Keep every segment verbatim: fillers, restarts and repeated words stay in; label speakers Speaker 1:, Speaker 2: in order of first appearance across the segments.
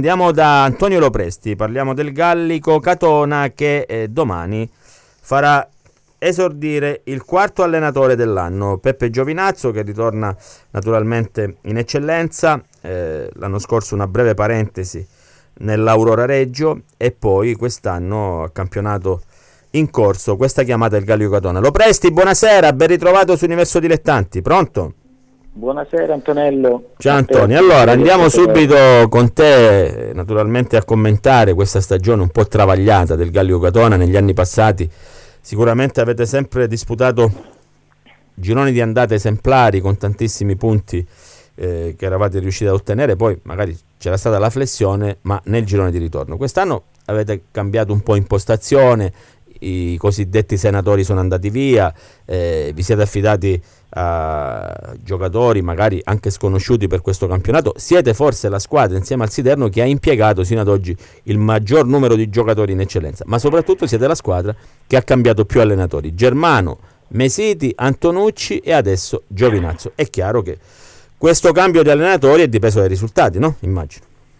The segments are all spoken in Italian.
Speaker 1: andiamo da Antonio Lopresti, parliamo del Gallico Catona che eh, domani farà esordire il quarto allenatore dell'anno, Peppe Giovinazzo, che ritorna naturalmente in eccellenza. Eh, l'anno scorso una breve parentesi nell'Aurora Reggio e poi quest'anno a campionato in corso, questa chiamata il Gallico Catona. Lopresti, buonasera, ben ritrovato su Universo Dilettanti, pronto?
Speaker 2: Buonasera Antonello.
Speaker 1: Ciao Antonio, allora andiamo subito con te naturalmente a commentare questa stagione un po' travagliata del Gallico Catona negli anni passati. Sicuramente avete sempre disputato gironi di andata esemplari con tantissimi punti eh, che eravate riusciti a ottenere, poi magari c'era stata la flessione, ma nel girone di ritorno. Quest'anno avete cambiato un po' impostazione, i cosiddetti senatori sono andati via, eh, vi siete affidati a giocatori magari anche sconosciuti per questo campionato. Siete forse la squadra insieme al Siderno che ha impiegato sino ad oggi il maggior numero di giocatori in eccellenza, ma soprattutto siete la squadra che ha cambiato più allenatori: Germano, Mesiti, Antonucci e adesso Giovinazzo. È chiaro che questo cambio di allenatori è dipeso dai risultati, no? Immagino.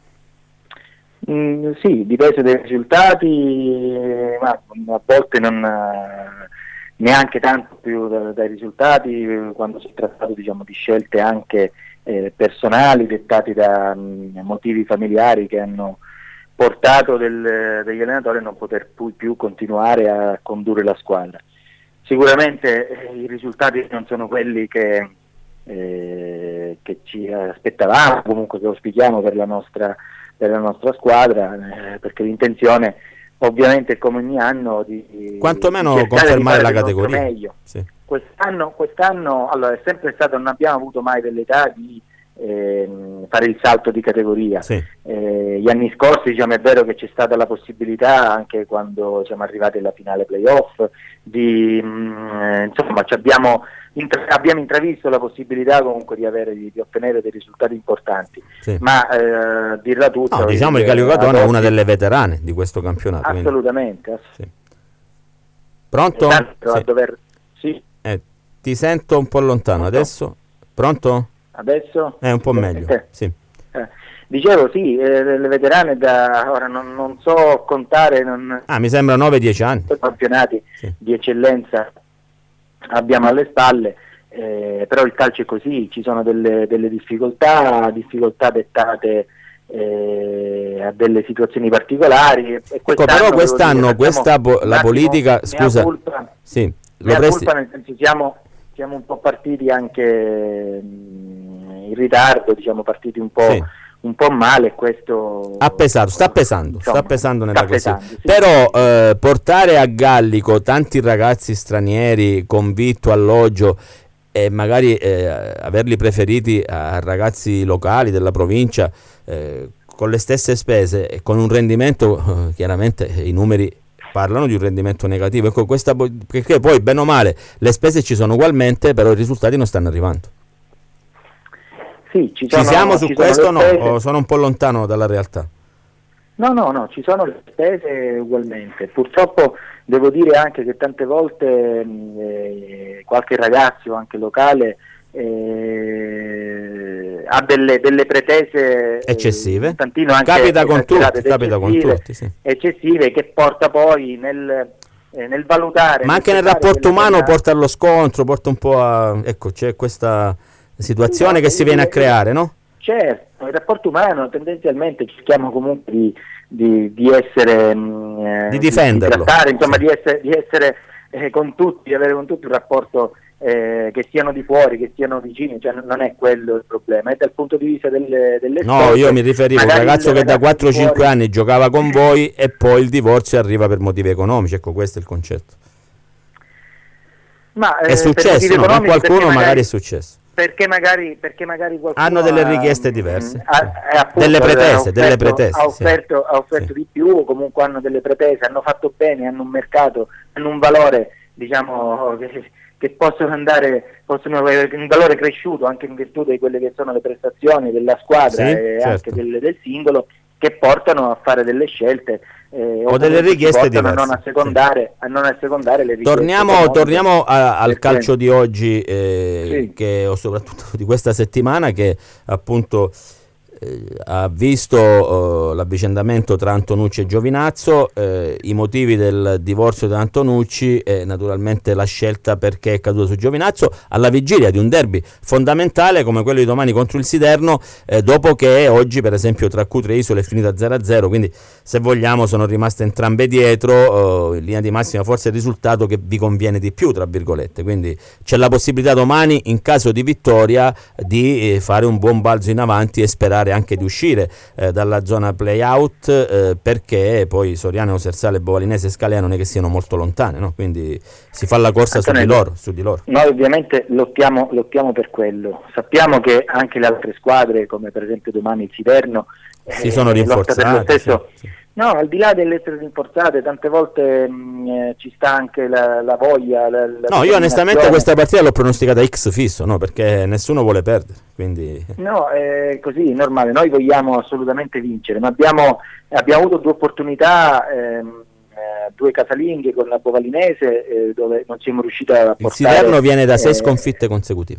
Speaker 2: Mm, sì, dipeso dai risultati, ma a volte non neanche tanto più da, dai risultati, quando si è trattato, diciamo, di scelte anche eh, personali dettate da mh, motivi familiari che hanno portato del, degli allenatori a non poter più, più continuare a condurre la squadra. Sicuramente eh, i risultati non sono quelli che, eh, che ci aspettavamo, comunque che auspichiamo per la nostra, per la nostra squadra, eh, perché l'intenzione ovviamente come ogni anno di
Speaker 1: quantomeno
Speaker 2: di
Speaker 1: confermare la categoria
Speaker 2: meglio.
Speaker 1: Sì.
Speaker 2: Quest'anno, quest'anno allora è sempre stato, non abbiamo avuto mai dell'età di eh, fare il salto di categoria.
Speaker 1: Sì.
Speaker 2: Eh, gli anni scorsi, diciamo, è vero che c'è stata la possibilità, anche quando siamo arrivati alla finale playoff, di mh, insomma ci abbiamo Intra- abbiamo intravisto la possibilità comunque di avere di, di ottenere dei risultati importanti, sì. ma eh, dirla tutta,
Speaker 1: no, diciamo il Gallico Catona è una delle veterane di questo campionato,
Speaker 2: assolutamente, ass-
Speaker 1: sì. Pronto?
Speaker 2: Sì. Dover... Sì.
Speaker 1: Eh, ti sento un po' lontano. Pronto? Adesso? Pronto?
Speaker 2: Adesso?
Speaker 1: È un po' meglio, eh. Sì.
Speaker 2: Eh. Dicevo sì, eh, le veterane da ora non, non so contare, non...
Speaker 1: ah mi sembra nove dieci anni
Speaker 2: campionati sì. di eccellenza abbiamo alle spalle, eh, però il calcio è così, ci sono delle, delle difficoltà, difficoltà dettate eh, a delle situazioni particolari. E
Speaker 1: ecco, però quest'anno dire, questa po- la politica, scusa,
Speaker 2: colpa,
Speaker 1: sì,
Speaker 2: lo presti... colpa nel senso siamo, siamo un po' partiti anche mh, in ritardo, diciamo partiti un po'. Sì. un po' male, questo
Speaker 1: ha pesato, sta pesando, insomma, sta pesando nella classifica.
Speaker 2: Sì.
Speaker 1: Però eh, portare a Gallico tanti ragazzi stranieri con vitto, alloggio e magari eh, averli preferiti a ragazzi locali della provincia eh, con le stesse spese e con un rendimento, eh, chiaramente i numeri parlano di un rendimento negativo, ecco, questa, perché poi bene o male le spese ci sono ugualmente, però i risultati non stanno arrivando.
Speaker 2: Sì, ci,
Speaker 1: ci
Speaker 2: sono,
Speaker 1: siamo su
Speaker 2: ci
Speaker 1: questo o no?
Speaker 2: Spese.
Speaker 1: O sono un po' lontano dalla realtà?
Speaker 2: No, no, no, ci sono le spese ugualmente. Purtroppo devo dire anche che tante volte eh, qualche ragazzo, anche locale, eh, ha delle, delle pretese
Speaker 1: eccessive.
Speaker 2: Un tantino anche
Speaker 1: capita con tutti, capita con tutti, sì.
Speaker 2: eccessive, che porta poi nel, eh, nel valutare.
Speaker 1: Ma anche nel rapporto umano della... porta allo scontro, porta un po' a... ecco, c'è questa situazione no, che si viene a creare, no?
Speaker 2: Certo, il rapporto umano tendenzialmente cerchiamo comunque di, di, di essere mh,
Speaker 1: di difenderlo,
Speaker 2: di trattare, insomma,
Speaker 1: sì.
Speaker 2: di essere, di essere eh, con tutti, di avere con tutti un rapporto eh, che siano di fuori, che siano vicini, cioè non è quello il problema, è dal punto di vista delle, delle
Speaker 1: no,
Speaker 2: spese,
Speaker 1: io mi riferivo a un ragazzo che da quattro cinque anni giocava con voi e poi il divorzio arriva per motivi economici, ecco, questo è il concetto.
Speaker 2: Ma,
Speaker 1: è
Speaker 2: eh,
Speaker 1: successo, no? Con qualcuno magari, magari è successo.
Speaker 2: Perché magari, perché magari qualcuno
Speaker 1: hanno delle richieste
Speaker 2: ha,
Speaker 1: diverse,
Speaker 2: ha,
Speaker 1: sì.
Speaker 2: appunto,
Speaker 1: delle pretese,
Speaker 2: ha offerto,
Speaker 1: delle pretese,
Speaker 2: ha offerto, sì. ha offerto sì. di più, o comunque hanno delle pretese, hanno fatto bene, hanno un mercato, hanno un valore, diciamo, che, che possono andare, possono avere un valore cresciuto anche in virtù di quelle che sono le prestazioni della squadra, sì, e certo. anche del, del singolo, che portano a fare delle scelte eh,
Speaker 1: o delle richieste diverse,
Speaker 2: a non assecondare, sì. a non assecondare le richieste.
Speaker 1: Torniamo, torniamo a, al calcio di oggi, eh, sì. che o soprattutto di questa settimana, che appunto eh, ha visto eh, l'avvicendamento tra Antonucci e Giovinazzo, eh, i motivi del divorzio di Antonucci e naturalmente la scelta perché è caduto su Giovinazzo alla vigilia di un derby fondamentale come quello di domani contro il Siderno, eh, dopo che oggi per esempio tra Cutro e Isole è finita zero a zero, quindi se vogliamo sono rimaste entrambe dietro, eh, in linea di massima forse il risultato che vi conviene di più tra virgolette, quindi c'è la possibilità domani in caso di vittoria di eh, fare un buon balzo in avanti e sperare anche di uscire eh, dalla zona play out, eh, perché poi Soriano, Sersale, Bovalinese e Scalea non è che siano molto lontane, no? Quindi si fa la corsa su di loro, su di loro.
Speaker 2: Noi ovviamente lottiamo, lottiamo per quello, sappiamo che anche le altre squadre come per esempio domani il Siderno
Speaker 1: si eh, sono rinforzate,
Speaker 2: sì, sì. No, al di là delle essere rinforzate, tante volte mh, eh, ci sta anche la, la voglia. La, la
Speaker 1: no, io onestamente questa partita l'ho pronosticata X fisso, no? Perché nessuno vuole perdere. Quindi...
Speaker 2: No, è così, normale. Noi vogliamo assolutamente vincere, ma abbiamo, abbiamo avuto due opportunità, ehm, eh, due casalinghe con la Bovalinese, eh, dove non siamo riusciti a portare.
Speaker 1: Il Siderno viene da sei
Speaker 2: eh,
Speaker 1: sconfitte consecutive.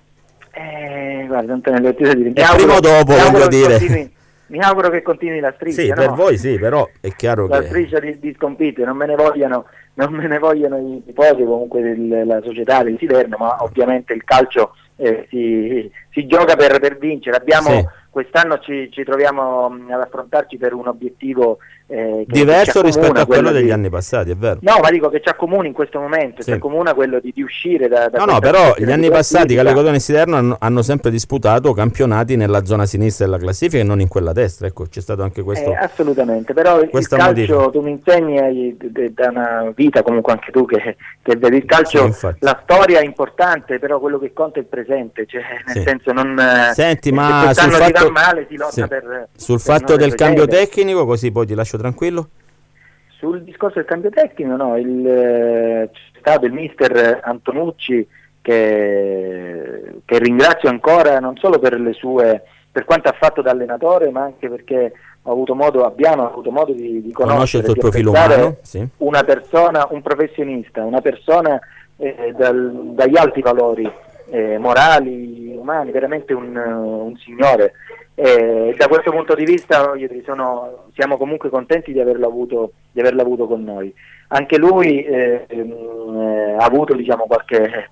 Speaker 2: Eh, guarda, Antonello, ti dire.
Speaker 1: E prima o dopo, voglio dire.
Speaker 2: Continui, mi auguro che continui la striscia.
Speaker 1: Sì,
Speaker 2: no?
Speaker 1: per voi sì, però è chiaro
Speaker 2: la
Speaker 1: che...
Speaker 2: La striscia di, di sconfitte, non me ne vogliano, non me ne vogliono i tifosi, comunque del, la società del Siderno, ma ovviamente il calcio eh, si, si gioca per, per vincere. Abbiamo... Sì. Quest'anno ci, ci troviamo mh, ad affrontarci per un obiettivo eh, che
Speaker 1: diverso
Speaker 2: che
Speaker 1: rispetto a quello degli
Speaker 2: di...
Speaker 1: anni passati, è vero?
Speaker 2: No, ma dico che ci accomuna in questo momento, sì. Ci accomuna quello di, di uscire da, da
Speaker 1: no, no, però gli anni passati Gallo Cotone e Siderno hanno, hanno sempre disputato campionati nella zona sinistra della classifica e non in quella destra, ecco, c'è stato anche questo.
Speaker 2: Eh, assolutamente, però il calcio modifica. Tu mi insegni da una vita, comunque anche tu che, che vedi il calcio, sì, la storia è importante, però quello che conta è il presente, cioè nel
Speaker 1: sì.
Speaker 2: senso non...
Speaker 1: Senti, ma sul fatto...
Speaker 2: male, si lotta
Speaker 1: sì.
Speaker 2: per,
Speaker 1: sul
Speaker 2: per
Speaker 1: fatto del cambio tecnico, così poi ti lascio tranquillo.
Speaker 2: Sul discorso del cambio tecnico, no, il, eh, c'è stato il mister Antonucci che, che ringrazio ancora non solo per le sue, per quanto ha fatto da allenatore, ma anche perché ho avuto modo, abbiamo avuto modo di, di conoscere,
Speaker 1: il tuo profilo umano, sì.
Speaker 2: Una persona, un professionista, una persona eh, dal, dagli alti valori eh, morali, umani, veramente un, un signore. E da questo punto di vista io sono, siamo comunque contenti di averlo avuto, di averlo avuto con noi. Anche lui eh, eh, ha avuto diciamo qualche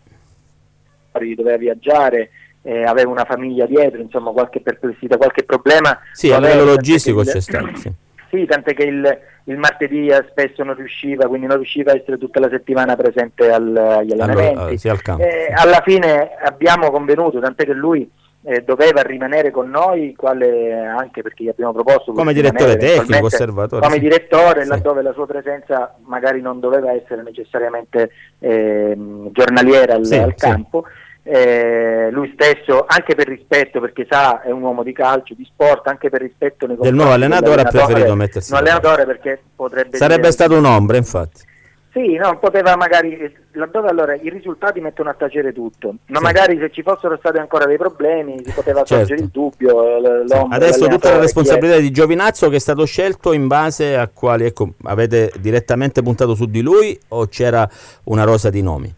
Speaker 2: doveva viaggiare, eh, aveva una famiglia dietro, insomma qualche perplessità, qualche problema.
Speaker 1: Sì, a livello logistico c'è stato. Sì.
Speaker 2: Sì, tant'è che il, il martedì spesso non riusciva, quindi non riusciva a essere tutta la settimana presente al, agli allenamenti.
Speaker 1: Allora, sì, al campo,
Speaker 2: eh,
Speaker 1: sì.
Speaker 2: Alla fine abbiamo convenuto, tant'è che lui Eh, doveva rimanere con noi, quale, anche perché gli abbiamo proposto
Speaker 1: come direttore tecnico, osservatore,
Speaker 2: come
Speaker 1: sì.
Speaker 2: direttore,
Speaker 1: sì.
Speaker 2: laddove la sua presenza magari non doveva essere necessariamente eh, giornaliera al,
Speaker 1: sì,
Speaker 2: al
Speaker 1: sì.
Speaker 2: campo. Eh, lui stesso, anche per rispetto, perché sa è un uomo di calcio, di sport, anche per rispetto nei
Speaker 1: del nuovo allenatore ha preferito mettersi
Speaker 2: un allenatore perché potrebbe
Speaker 1: sarebbe
Speaker 2: dire,
Speaker 1: stato un'ombra, infatti.
Speaker 2: Sì, no, poteva magari, laddove allora i risultati mettono a tacere tutto, ma
Speaker 1: sì.
Speaker 2: magari se ci fossero stati ancora dei problemi si poteva sorgere
Speaker 1: certo.
Speaker 2: il dubbio. L-
Speaker 1: sì. Adesso tutta la responsabilità di Giovinazzo, che è stato scelto in base a quali, ecco, avete direttamente puntato su di lui o c'era una rosa di nomi?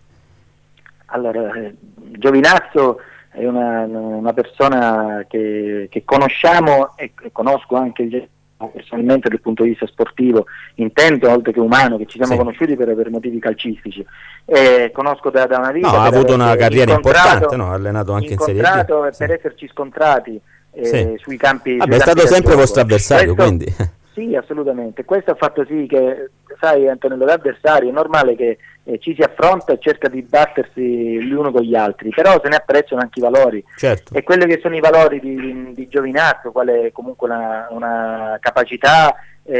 Speaker 2: Allora, eh, Giovinazzo è una, una persona che, che conosciamo e, e conosco anche il personalmente dal punto di vista sportivo, intendo oltre che umano, che ci siamo
Speaker 1: sì.
Speaker 2: conosciuti per, per motivi calcistici, eh, conosco da, da una vita.
Speaker 1: No, ha avuto una carriera importante, no? Ha allenato anche in Serie B.
Speaker 2: Per
Speaker 1: sì.
Speaker 2: esserci scontrati eh,
Speaker 1: sì.
Speaker 2: sui campi.
Speaker 1: Vabbè, è stato sempre vostro avversario,
Speaker 2: Questo,
Speaker 1: quindi.
Speaker 2: Sì, assolutamente. Questo ha fatto sì che, sai Antonello, l'avversario è normale che eh, ci si affronta e cerca di battersi l'uno con gli altri, però se ne apprezzano anche i valori.
Speaker 1: Certo.
Speaker 2: E quelli che sono i valori di, di Giovinazzo, quale comunque una, una capacità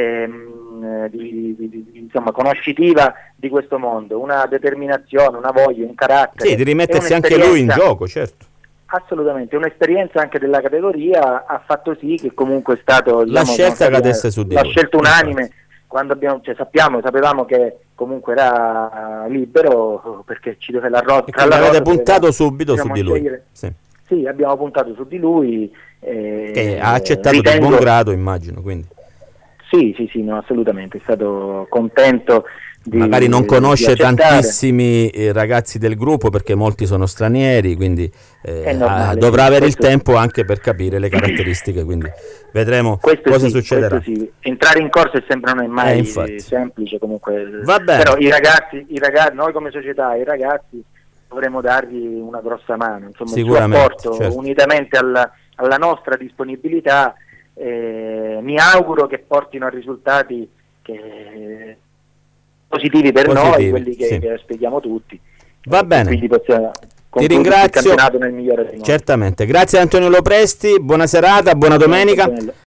Speaker 2: ehm, di, di, di, insomma, conoscitiva di questo mondo, una determinazione, una voglia, un carattere.
Speaker 1: Sì, di rimettersi anche lui in gioco, certo.
Speaker 2: Assolutamente, un'esperienza anche della categoria ha fatto sì che comunque è stato, diciamo,
Speaker 1: la scelta cadesse su di
Speaker 2: la
Speaker 1: lui.
Speaker 2: scelta unanime, quando abbiamo, cioè, sappiamo, sapevamo che comunque era libero perché ci deve la rotta.
Speaker 1: Quindi avete puntato subito su di lui. Sì.
Speaker 2: Sì, abbiamo puntato su di lui. Eh,
Speaker 1: che ha accettato
Speaker 2: ritengo,
Speaker 1: di buon grado, immagino, quindi.
Speaker 2: Sì, sì, sì, no, assolutamente, è stato contento di,
Speaker 1: magari non conosce
Speaker 2: di
Speaker 1: tantissimi eh, ragazzi del gruppo perché molti sono stranieri, quindi eh,
Speaker 2: normale,
Speaker 1: ah, dovrà
Speaker 2: sì,
Speaker 1: avere il
Speaker 2: questo
Speaker 1: tempo
Speaker 2: sì.
Speaker 1: anche per capire le caratteristiche, quindi vedremo
Speaker 2: Questo
Speaker 1: cosa
Speaker 2: sì,
Speaker 1: succederà.
Speaker 2: questo sì. Entrare in corso è sempre non è mai
Speaker 1: Eh,
Speaker 2: semplice comunque,
Speaker 1: Va bene.
Speaker 2: però i ragazzi, i ragazzi, noi come società, i ragazzi dovremo dargli una grossa mano, insomma il suo apporto, certo, unitamente alla, alla nostra disponibilità, eh, mi auguro che portino a risultati che, positivi per positivi, noi, quelli che, sì, che aspettiamo tutti.
Speaker 1: Va bene.
Speaker 2: Quindi possiamo
Speaker 1: ti ringrazio
Speaker 2: il campionato nel migliore dei modi.
Speaker 1: Certamente, grazie a Antonio Lopresti, buona serata, buona domenica.